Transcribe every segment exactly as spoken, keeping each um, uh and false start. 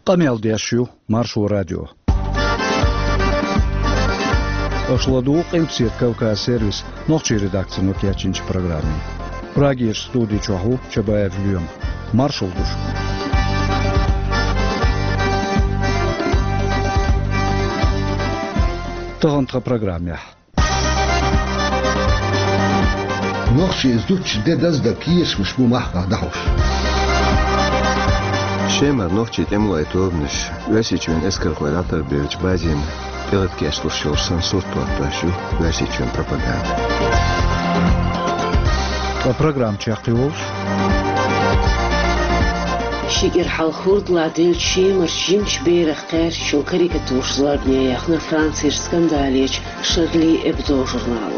Камел Дяшью, Маршу радио. Ошладук импсир Кавказ сервис, ночи редакция Нокиачинч программе. Прагиш студии Чаху, Чабаев Люем. Маршал душ. Тагантра программе. Ночи изуч дедаз да киеш мш бумахка дахуш. Шемер ночи темлой тобниш. Весичвен эскерхуэлатор бирч базин. Перед кеслушил сансур туаташу. Весичвен пропаганда. А программ чахтиволш. شيكر حالخورد لاديل شيمر جيمش بيرخ قير شو كاريكاتور زلارنيا يخنا فرانسير سكنداليش شغلي ابدو جورنالو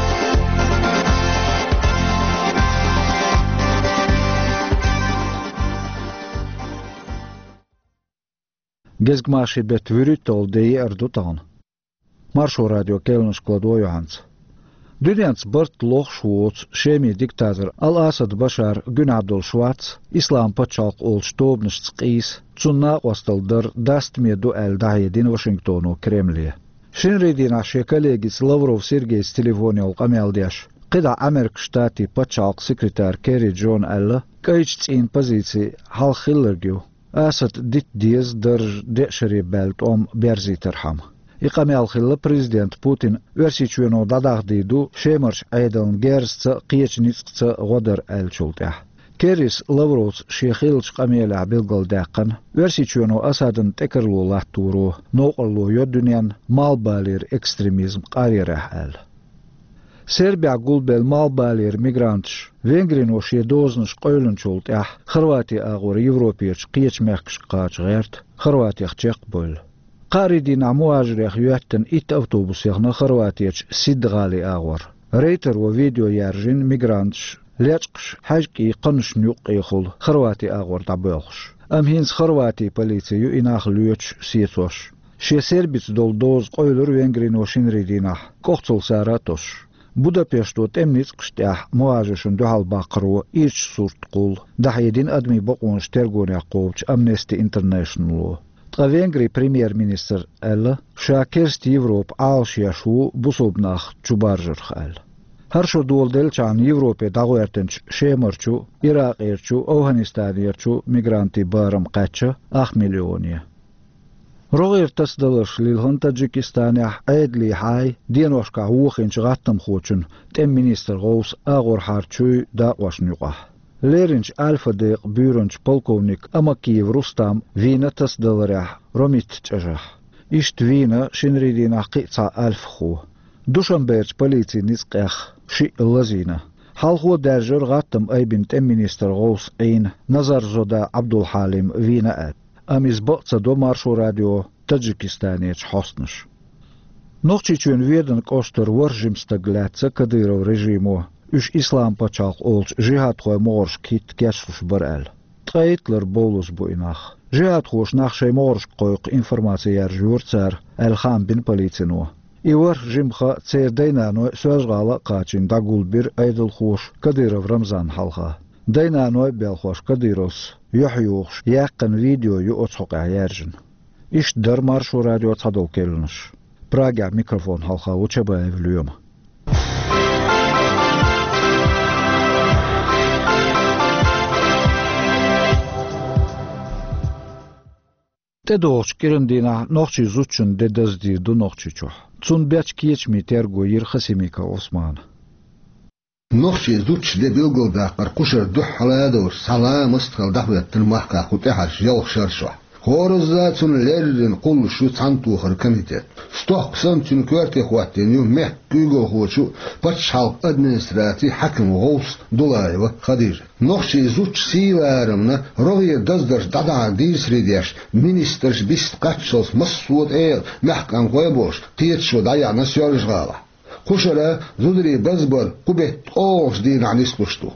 Gezgmaši bet vyrytol dei erdutan. Maršu radio kelnus kladojahans. Dünyans Bart Loch Schwartz, Shemi diktator Al-Assad Bashar Gün Abdul Schwartz, İslam paçalq ol stobnish tqis, tsunna wastal der dastmedu el dahidin Washingtonu Kremliye. Shinridina shekollegis Lavrov Sergey telefoniyol qameldiash. Qida Amerik shtati paçalq sekretar Kerry John Alla, kaychts in pozici hal khillergu. Assad dit dies der deshri belt om berziterham. إقامة الخلة بريزيدنت بوتين ورسيتشونو داداغ ديدو شيمرش أيضاً جيرس قيش نيسق غدر الشلطة. كيريس لافروس شيخيلش قميلة بلغل داقن ورسيتشونو أسادن تكرلو لاتورو نوقلو يدنيان مالبالير إكستريميزم قاريره ال. سربيا قلبل مالبالير ميغرانتش وينغرينو شي دوزنش قيلن شلطة خرواتي أغور يوروبيرش قيش ميخش قاج غيرت خرواتي اختيق بول. قاردين مواجريخ يوحتن إت أوتوبوس يخنا خرواتيش سيدغالي آغور. ريتر وفيديو يارجين ميغرانتش ليشقش حاجكي قنش نيوق يخل خرواتي آغور دابوخش. أم هينز خرواتي بوليسيو إناخ ليوش سيتوش. شي سيربيت دول دوز قويلر وينغرين وشين ريديناح كوختل ساراتوش. بودابيشتو تمنيت قشتاح مواجشن دوحال باقرو إيش صورت قول دحيدين أدمي بقونش ترغوني قوبش أمنستي انترناشنالو. Венгрии премьер-министр Элла шакерст Европ алшияшу бусобнах чубаржырх эл. Харшо дуолдельчан Европе дагуертенч шемерчу, Иракерчу, Афганистанерчу мигранти барам кача ах миллиония. Рогертас далаш лилхан Таджикистане айдли хай деношка хуухинч гаттам хочун тем министр гоус агор харчуй да вашнюqa. Леринч Альфа Дек Бюронч полковник Амакиев Рустам Вина тасдаларях Ромит чажах. Ишт Вина шинридина қица Альфху. Душанберч полиции нисқях ши лазина. Халху дәржер гаттам айбин тем министр гоус ин Назар Зода Абдул Халим Вина ад. Амиз баца до Маршу радио Таджикистанеч хостныш. Нохчичун веден костер воржимста глядца Кадыров режиму. Үш ислам пачалq олч жихад хой морш кит кешуш барэл. Тгайтлер болус буйнах. Жихад хош нахшай морш койк информация журцар Элхан бин полицину. Ивар жимха цердайнано сөзгала качин дагулбир айдыл хош Кадыров Рамзан халха. Дайнано белхош Кадыровс юхюш якын видео ю оцхоқ аяржин. Иш дар Маршу радио цадол келниш. Прага микрофон халха Чабаев Люем. Тедош кирендина нохчи зучун дедазди до нохчичо. Цун бяч киечми терго Ерхасимика Осман. نخشي زوج ده بيلقل ده قرقشر دح على دور سلام استقل دحوة المحكة خطيحة يلخ شرشة خورزات سن ليرن قل شو تانتو خركميتت ستوق سنتين كوارتي خواتين يوم مح كيغو خوشو باتشال ادمنستراتي حكم غوص دولايوة خديجة نخشي زوج سيوارمنا روغي دزدرش دادا ديس ريديش مينسترش بيست قاتشلس مسود ايل محكم غويبوش تيتشو دايا نسيورش غالا خوشرا زودري بزبر قبه اوش دين عن اسبشتو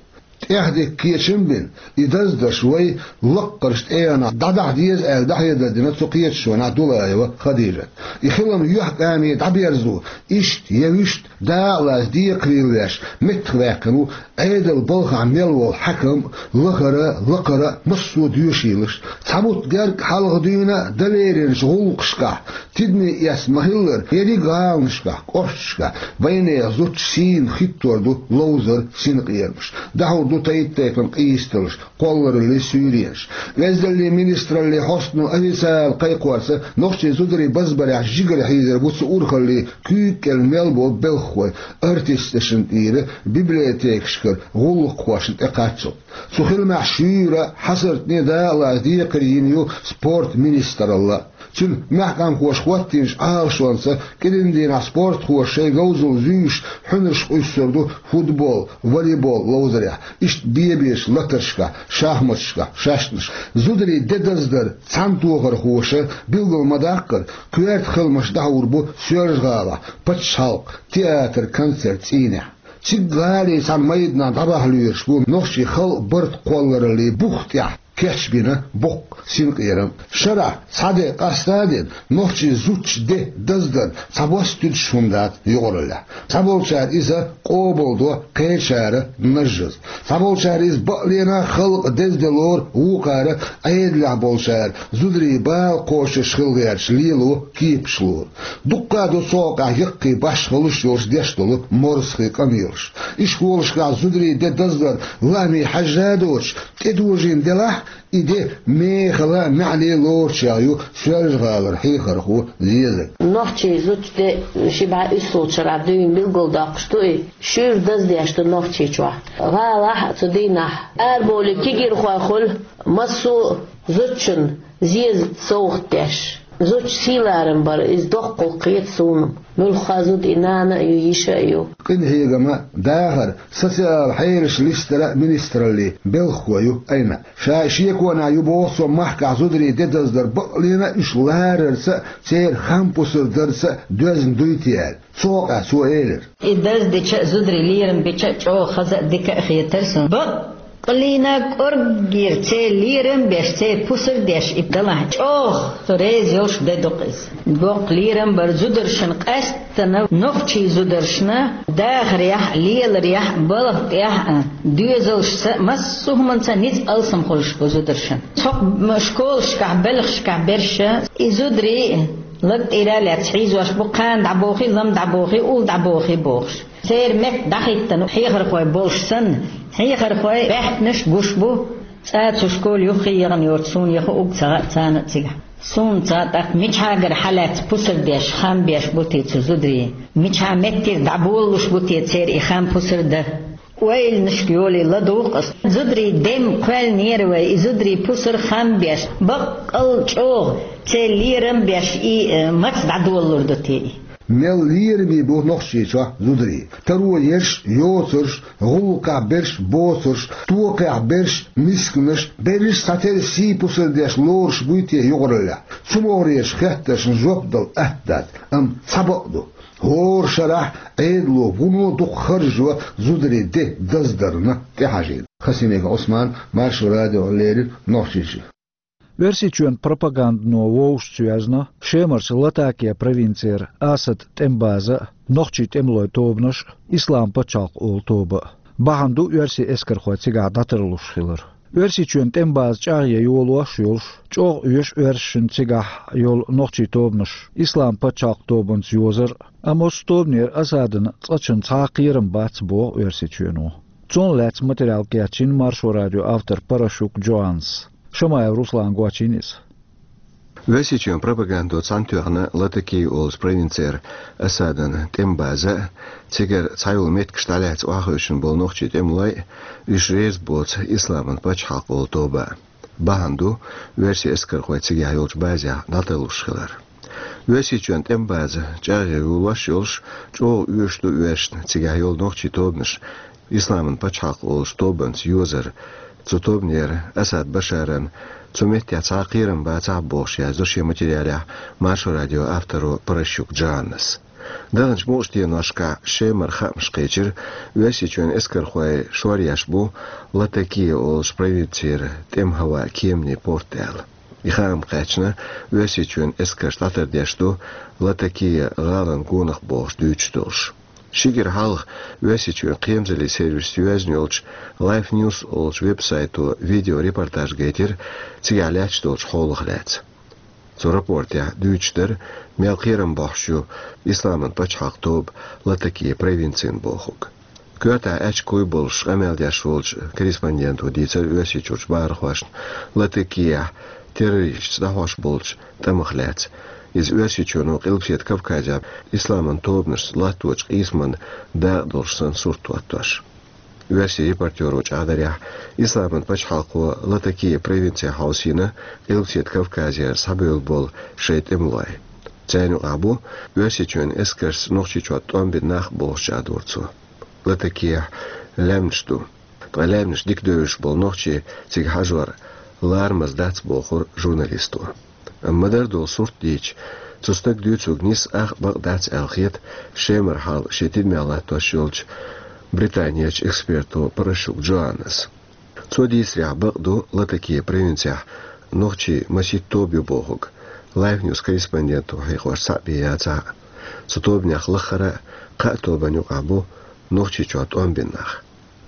تهدك كيشن بين إذا شوي لقرشت أنا دعدع ديز أل دحية دنا تقيت شو نعدولا أيوة خديجة يخلهم يحكي أمي تعبيرزو إشت يوشت داعلاس دي قريلاش متخلاقنو عيد البلغ عميلو الحكم لقرة لقرة مصود يوشيلش تعبوت جارك حلق دينا دليرين شغل قشكا تدني يسمهلر يدي غالنشكا قرشكا بين يزوت سين خيتور دو لوزر سين قيرمش دعو دو تايتاكن قيستلش قولر اللي سوريش غزل اللي مينستر اللي حسنو أهيسال قيقوارسة نوشي زودري بزبري عجيقري حيزر بوتس أورخ اللي كيك الميلبو بلخوي ارتستشن إيري بيبليوتيك شكر غلق قواشن اقاتشو سوخيل معشيرة حصرت ندالا دي قرينيو سبورت مينستر الله تل محكم خوش خواتينش آرشوانسا كدين دينا سبورت خوش شي غوزو زيش حنرش قيسردو فوتبول волейбол لوزريح إشت بيبيش لطرشكا شاحمتشكا شاشنش زودري ددزدر цантуғыр خوشة بيلغل مداقر كويرت خلمش دعور بو سيرجغالا بتشالق تياتر كونسرت إينح تيغالي سان ميدنا دباح ليرش بو نوشي خل برد قولر اللي بوختيح كيش بينا بوق سينق يرم شرع صادق أستادين نوشي زوتش دي دزدر سابوستيد شوندات يغرلا سابولشار إذا قوبلدو قيشار نجز سابولشار إذا بقلينا خلق دزدلور وقار أيدلع بولشار زودري بال قوش خلغيرش ليلو كيب شلور دقادو سوقع يقي باش خلوش يوش ديشتلو مرسخي قميرش إشكولشكا زودري دي دزدر لامي حجادوش تدوجين دلاح إيدي ميخلا معلي لورشايو شرجغالر حيخرخو زيزك نوحشي زوج دي شبع إسوتشر عبدوين بالقول داقشتوي شير دز ديشتو نوحشي چوح غالاح تدينح أربولي كيجير خواخل مصو زوجشن زيز سوخ ديش زوج سيلارن بار إز دقل قيت سونم ملخازود إنانا يويشا يو قن هي جماعة داخر سسال حيرش ليسترا منستر اللي بلخويو أينا شاشيكونا يبوصو محكا زودري ددز در بقلينا إش لاررس سير خامبوسر درس دوزن دويتيال سوقع سوئيلر إدز ديشا زودري ليرن بيشا جو خزق ديكا خيترسن بق قلينا قرقير تي ليرم بيش تي بوسر ديش إبدالله أوه تريز يوش بدوقز بوق ليرم بر زودرشن قاستنا نوفشي زودرشنا داخ رياح ليل رياح بلغ رياح دوزلش مسوه منسا نيز ألسم خلش بزودرشن تحق مشكول شكع بلغ شكع برشا إزودري لقد إلالي تحيز واش بقان دعبوخي لم دعبوخي أول دعبوخي بوخش سير مك دخيتن حيخر خوي بولش سن حيخر خوي بحت نش بوشبو ساعت شكول يخي يغن يورتسون يخو أوك ساعت سانت سيغا سون ساعت ميش هاجر حالات بوسر ديش خام بيش بوتي تزودري ميش ها مكتير دعبولش بوتي سير إخام بوسر ده ويل نشكيولي لدوقس زودري دم قوال نيروي زودري بوسر خام بيش بقل چوغ تليرم بيش إي مكس دعدولور دوتي مل ليرمي بو نخشيشا زودري ترو يرش يوترش غلقع برش بوترش توقع برش مسكنش برش ساتر سي بوسر ديش لورش بويتي يغرلا سموريش خهتش نجوبدل اهداد ام سبقدو هور شرح عيدلو بونو دو خرجوا زودري دي دزدرنا تحاجين خسيميك عثمان مارشو راديو ليري نخشيشي Versičuon propaganda no Voušcijazna, šemars latākie provincija ir Asad Tembāza, nohčīt emloj tobnoš, islām pačalq ol toba. Bahandu versi eskarxoy cigā datırluş xilir. Versičuon Tembāza čāgye yoluaş yolš, çoğ üyeş versin cigā yol nohčīt tobnoš, islām pačalq tobons yozar, amos tobnir Asadın çaçın çaqirim bats bo versičuonu. Çon lēts materiāl kiačin Maršo radio autor Parašuk Joans. Шамаев Руслан Гуачинис. Весичен пропаганду цантюрна латаки олс провинцер Асадан Тембаза цигер цайул меткшталец уахышын бол нохчи темлай ишрез боц исламын пачхак ол тоба. Баханду верси эскархой цигя йолч базя наталушхылар. Весичен Тембаза чаги улаш йолш чо уешту уешн цигя йол нохчи тобныш исламын пачхак олш тобанс юзер Цутовнер Асад Башаран Цумеття Цақирам Бацабош язуши материаля Маршо радио автору Паращук Джаннес. دغنج موشتي ناشكا شيمر خامش قيجر واسيچون اسكر خوي شورياش بو لتكي او سبريتير تم هوا كيمني بورتال يخام قاچنا واسيچون اسكر شتاتر ديشتو لتكي غالن غونخ بوش دوچتوش شيجر حالخ واسيچون قيمزلي سيرвис يوزنيولچ لايف نيوز олч веб-сайту видео репортаж гейтер цигяляч толч холхлац Zu rapport ja Duitscher melkieren boxju Islamen pachak tob lataki previncin bochuk. Köta ech kuibolsh ameldjasvolch korrespondent uditser ösichurch barhwasn lataki terrorist dahwash bolch tamkhlats iz ösichunu qilpset Kavkazja Islamen tobners latwoch isman da dorsan surtwatwash. Версия репортера Чадаря Исламан пачхалку латаки провинция Хаусина Илсет Кавказия сабыл бол шейт эмлай. Цайну абу версичен эскерс нохчичот омбин нах болшадурцу. Латаки лемшту. Лемш дикдөш бол нохчи циг хажвар лармаз дац болхур журналисту. Аммадар дол сурт дич цустак дюцуг нис ах багдац алхет шемер хал шетид мялат тошулч Британияч эксперту Парашук Джоаннес. Цодис рябагду латакие провинция нохчи масит тоби богук. Лайв ньюс корреспонденту хайхваш сабияца. Цутобнях лахара катобаню абу нохчи чуат омбиннах.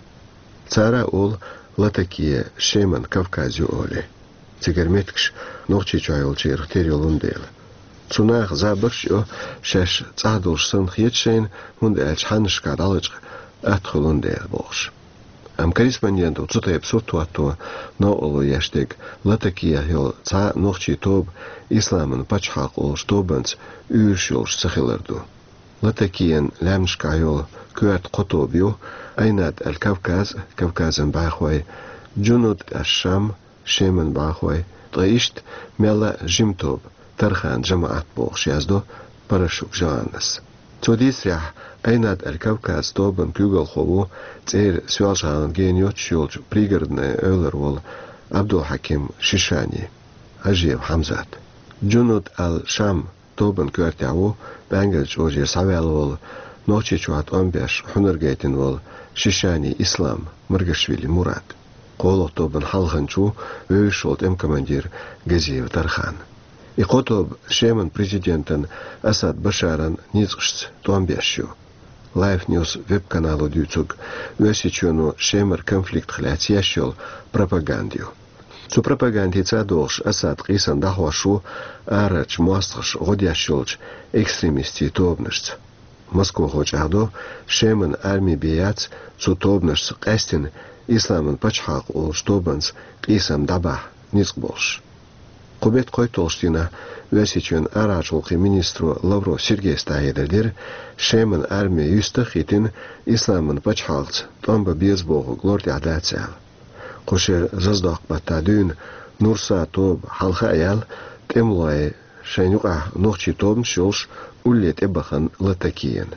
Цара ол латакие шеман Кавказю оле. Цигерметкш нохчи чуайол чирхтериолундел. Цунах забырш о шеш цахдулш сын хьетшейн мунд элч ханшка далыч أدخلون دير بوش. أم كريسبانيان تطيب سورتواتو نوولو يشتك لتكيه يول تا نوخشي توب إسلامن بچحاق أولش توبنس يورشيولش سخيلردو. لتكيين لامشكا يول كوات قطوبيو أيناد الكوكاز كوكازن باخوي جنود الشام شيمن باخوي طيشت ميلا جيمتوب ترخان جماعات بوش يازدو Парашук Джоаннес. Цодис рях Айнад Аль-Кавказ тобан кюгал хову цер свялшан гениот шулч пригородный эйлер вол Абдул Хаким Шишани Ажиев Хамзат. Джунут Ал-Шам тобан кюартяву бангелч ожир савял вол ночи чуат омбеш хунергейтин вол Шишани Ислам Маргашвили Мурат. Қолох тобан халханчу өйшолт эм командир Газиев Тархан. Иқотоб шеман президентен Асад Башаран низгшц томбешю. Live News веб-каналу дюцуг весичуну шемер конфликт хляц ящел пропагандию. Цу пропаганди цадолш Асад қисан дахвашу арач муастхш годящелч экстремисти тобнышц. Москва хочадо шеман арми бияц цу тобнышц қастин исламын пачхақ ол штобанц қисам даба низгболш. Кубет Койтолштина весичен арачулки министру Лавро Сергей Стаедердер шеман армия юстахитин исламын пачхалц томба безбогу глорди адацел. Кошер заздақ батадун Нурса тоб халха аял темлой шенюка нохчи том шолш уллет эбахан латакиен.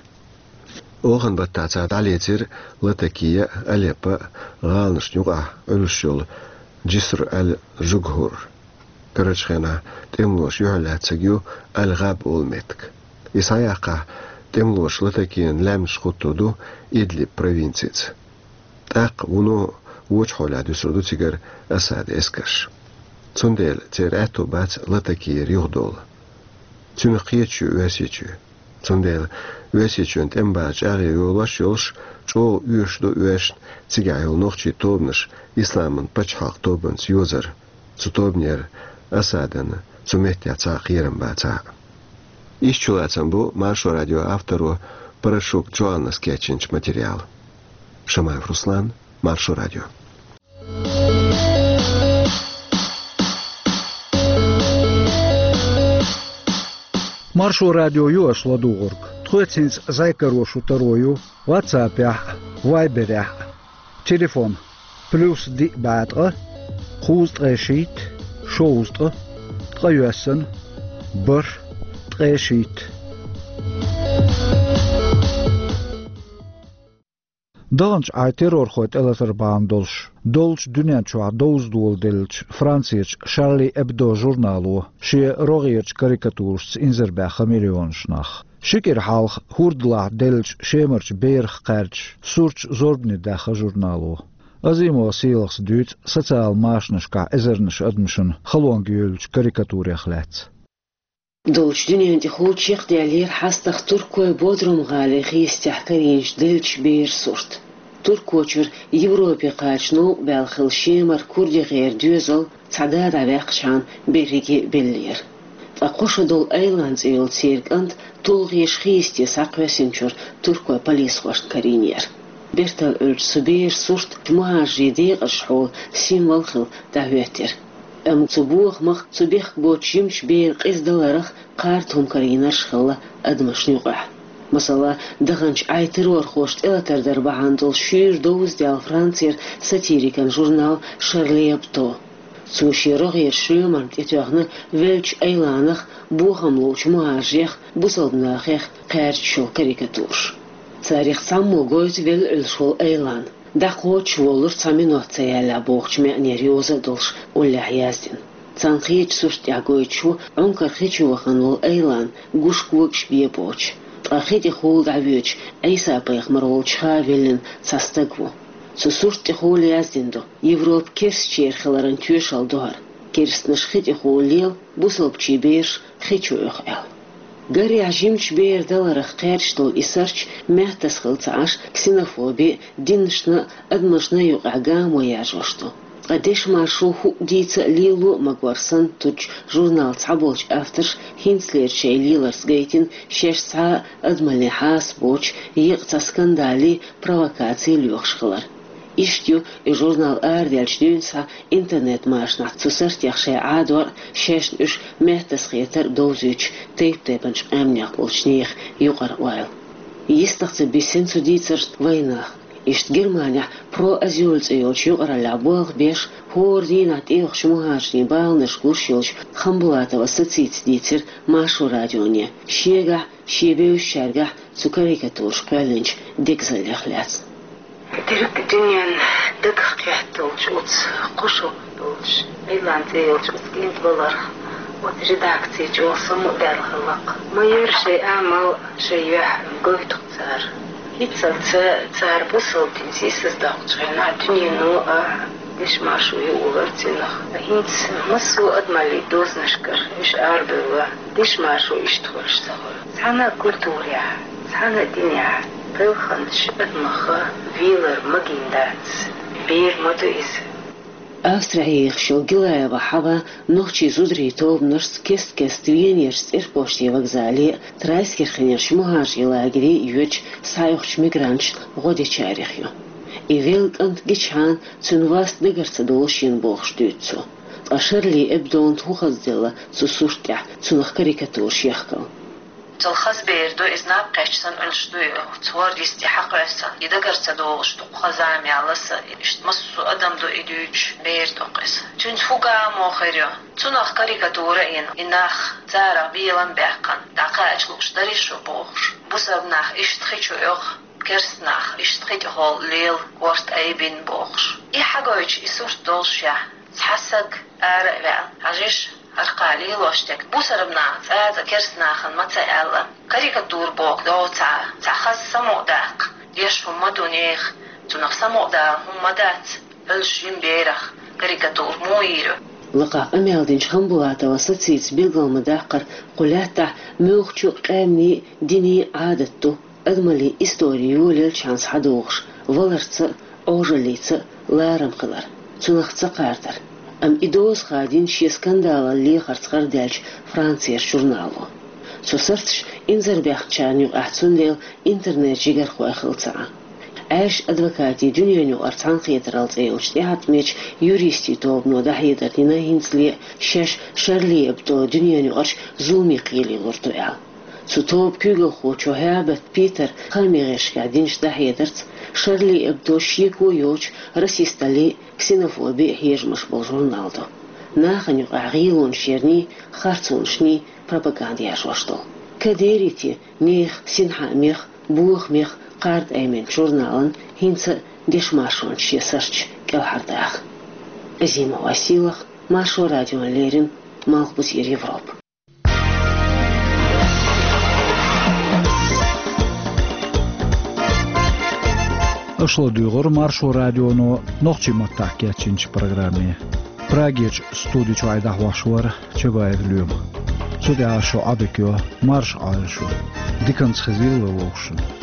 Оған баттаца далецер латакия Алеппо галнышнюка өлшол Джиср аль-Жугхур. Корочхена темлош юхалацагю алгаб улметк. Исаяка темлош латакиен лямш хутуду Идлиб провинциц. Так уну вочхоля дусруду цигар Асад эскаш. Цундел цер эту бац латаки рюхдол. Цунқиечу весичу. Цундел весичу тембач ари юлаш юлш чо юшду юш цигайол нохчи тобныш исламын пачхақ тобынс юзар. Цутобнер Асадан цуметтяца хирэмбаца. Ищулацам бу Маршо радио автору Парашук Джоаннес кетчинч материал. Шамаев Руслан, Маршо радио. Маршо радио юаш ладугорг. Тхуэцинс зайкарошу тарою, ватсапях, вайберях. Телефон плюс ди бадра, хуст решит, шоустра, троюэсэн, бар, трешит. Данч ай террор хойт элэфербаан долш. Долш дүнячуа доуздуол делч Франциич Шарли Эбдо журналу, ши рогиерч карикатурс инзербяха миллионшнах. Шикер халх хурдла делч шемерч берх кэрч сурч зорбни даха журналу. Азимо силахс дют социал машнашка эзернаш адмшын халуангюлч карикатурях лэц. Долч дюнян тихуч яхдялер хастах туркой бодрум гали хистях каринч делч бер сурт. Туркочер Европе качну белхил шемер курди гер дюзел цадад авяхшан бериги беллер. Акоша дол эйландс ил циргант тулгиш хисти саквесинчур туркой полис хошт каринер. Бертал ölç subir сурт тмажи дегашхол символ хил даветер. Ам цубух мах цубих бочимч бер қиздаларах қартум каринар шхала адмашнюға. Масала дағанч айтырор хошт элатар дарбахандыл шир доуз дял францер сатирикан журнал Шарли Эбдо. Цуширог ер шуман тетяхны велч эйланах бухамлуч муажех бусалбнахех қәрчшол карикатурш. Царих самму гойз вел элшол эйлан. Дахоч волыр саминуацияля бохч меанерьоза долш улля яздин. Цанхич сурт ягойчу онкар хичу ваханул эйлан гушкуокш биебоч. Ахити хул давюч эйса пэх маролчха велин цастагву. Сусурт хул яздинду Европ керс черхаларан тюшал дор. Керснаш хити хул лел бусалбчи беш хичу эл. Гарри ажимч бер даларах кэрчтол исарч мятас хылцааш ксенофоби диншна адмашна юqaga мояжошто. Адеш маршуху дица лилу магварсан туч журнал цаболч авторш хинслер шейлиларс гейтин шеш са адмали хас боч йqца скандали провокации лёхшхлар. Иштю и журнал ардялч дюнса интернет машнах цусарт яхше адвар шешн уш мехтас хетер дозуч тейп тейпанч амняк болчних юqar уайл. Истахцы бисен судицерт войнах. Ишт Германия про азюльц йоч юqar лабуах беш хординат их шмухашни балныш кушилч хамбулатова социц дицер машу радионе. Шега шебеуш шарга цукарикатурш пэлэнч декзалехляц. Дирк дюнян дэгхтяхт долж уц кушо долж эйланте йолж уцгинт болар вот редакции жолсом дарлхалак майыр шей амал шейях гойт цар хитса цар бусол тинсис дагчайна дюняну а лиш машу ювартинах хитс масу адмали дознашкар иш арбева лиш машу иштхоршта цана культуря цана диня Пэлханш адмаха вилар магиндац бир мотоиз. Австрия шо Гилаева хава нохчи зудри тоб норс кест кест венерс эрпошти вокзале трайскерхенер шмугаш лагери юч сайохч мигранч годичарихю. И велкант гичан цунваст дыгарца долшин бохштюцу. А Шарли Эбдо тухаздела цусуштя цунах карикатур шехкал. تلخص بيردو إذناب قشتن ألشدوي تصور ديستي حقرسا يدقر تدوغش تقخزام يعلسا اشتمسو أدم دو إدوش بيردو قس تنت فوقا موخيريو تنخ كاريكاتورا إن إناخ زارا بيلان بيحقان داقاج لوش داريشو بوخش بوسابناخ اشتخيشو يوخ كرسناخ اشتخيشو هول ليل ورت أيبين بوخش إي حقويش إسورت دولشيا تحسق آرق بيع عجيش أرقالي لوشتك بوسربنا هذا كرسنا خن ما تعلم كاريكاتور بوك دو تاع تاع خاص سمو داق ليش هم مدونيخ تنخ سمو دا هم مدات بلشين بيرخ كاريكاتور مويرو لقى أميالدين شخنبولاتا وسطيت بيلغل مداقر قلاتا موخشو قامني ديني عادتو أدمالي إستوريو للشانس حدوغش ولرتس أوجليتس لارم قلر تنخ تقارتر أم إدوز خادين شي سكندالا اللي خرطخر دالش فرانسير جورنالو. سوسرتش إنزر بيخشانيو أحسن ليل إنترنت جيجر خواي خلطعا. عاش أدوكاتي جونيونيو أرتان خيطرالت أيوش تيهات ميش يوريستي توبنو دا حيدر دينا هينسلي شاش شارلي أبدو جونيونيو أرش زومي قيلي غورتو إعال. سو توب كيغل خوچو هابت بيتر خامي غيش قاعدينش دا حيدرت شارلي أبدو شيكو يوش راسيستالي كسينوفوبي هيجمش بالجورنالدو. ناخن يقع غيلون شيرني خارتون شني بروباغانديا جوشتو. كديريتي ميخ سينحا ميخ بوخ ميخ قارد أيمن جورنالن هينسا ديش ماشون شي سرچ كالحرداخ. أزيما واسيلخ ماشو راديو ليرين مالخ بوزير يوروب. Öşlo duyğur Marşo radiono noqçima tahkiyatçinç programı. Prageç studiç ayda hvaşvar çebayevlüyüm. Sudia şo abekyo marş ayşu. Dikans xizil ve voğşun.